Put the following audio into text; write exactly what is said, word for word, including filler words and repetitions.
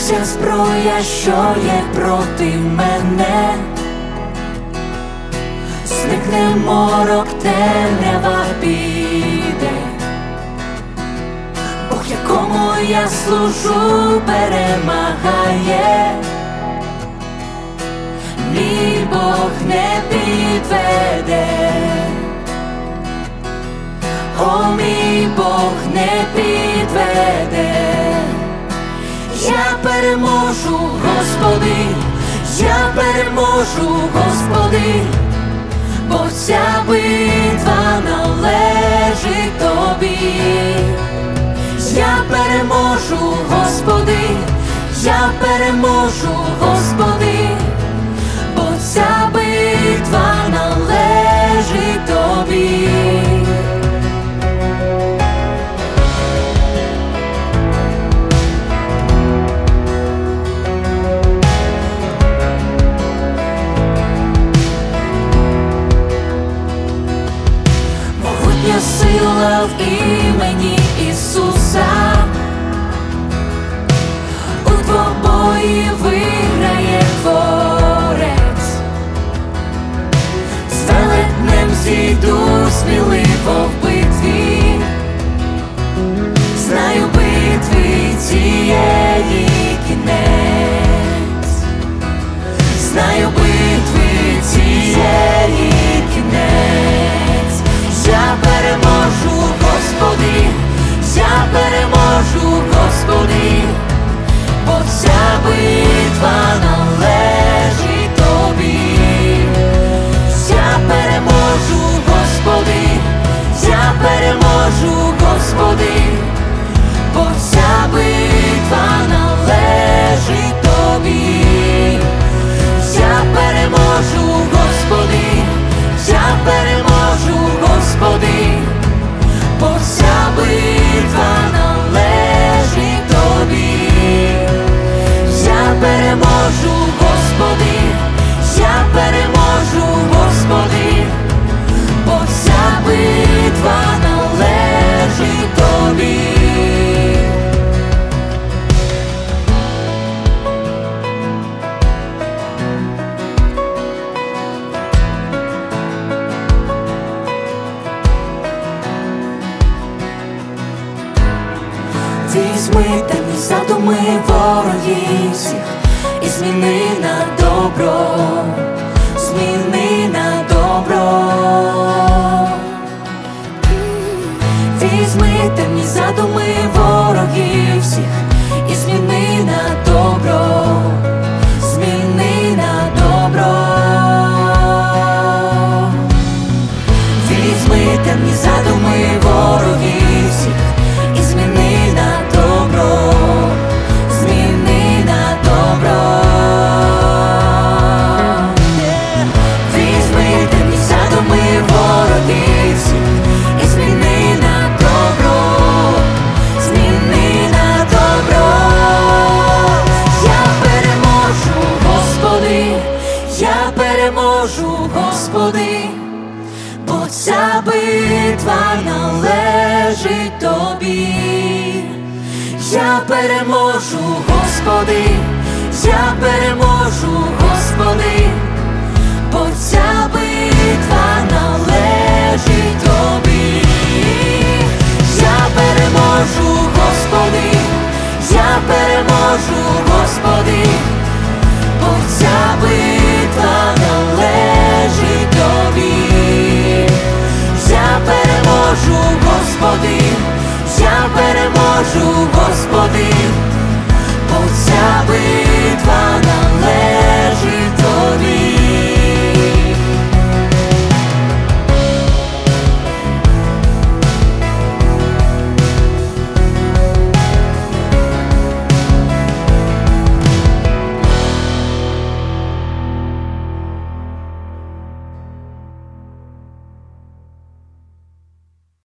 вся зброя, що є проти мене, зникне морок, темрява піде. Бог, якому я служу, перемагає. Мій Бог не підведе. О, мій Бог не підведе. Я переможу, Господи, я переможу, Господи, бо ця битва належить Тобі. Я переможу, Господи, я переможу, Господи, бо ця битва належить Тобі. Могутня сила в імені Ісуса, у двобої виграє Творець. З велетнем зійду сміливо в битві, знаю битви цієї кінець, знаю битви цієї кінець. Я переможу, Господи, я переможу, Господи, бо ця битва належить Тобі. Я переможу, Господи, я переможу, Господи, бо ця битва належить Тобі. Я переможу, Господи, я переможу, Господи, бо ця битва належить Тобі. Я переможу, Господи, я переможу, Господи, бо ця битва належить Тобі. Візьми темні задуми ворогів всіх і зміни на добро, зміни на добро. Візьми темні задуми ворогів всіх і зміни на добро, зміни на добро. Візьми темні задуми ворогів всіх і зміни на добро, зміни на добро. Візьми темні задуми ворогів всіх і зміни на добро, зміни на добро. Я переможу, Господи, я переможу, Господи, бо ця битва належить Тобі. Я переможу, Господи, я переможу, Господи, бо ця битва належить Тобі. Я переможу, Господи, я переможу, Господи, бо ця битва належить Тобі. Я переможу, Господи, я переможу, Господи, бо ця битва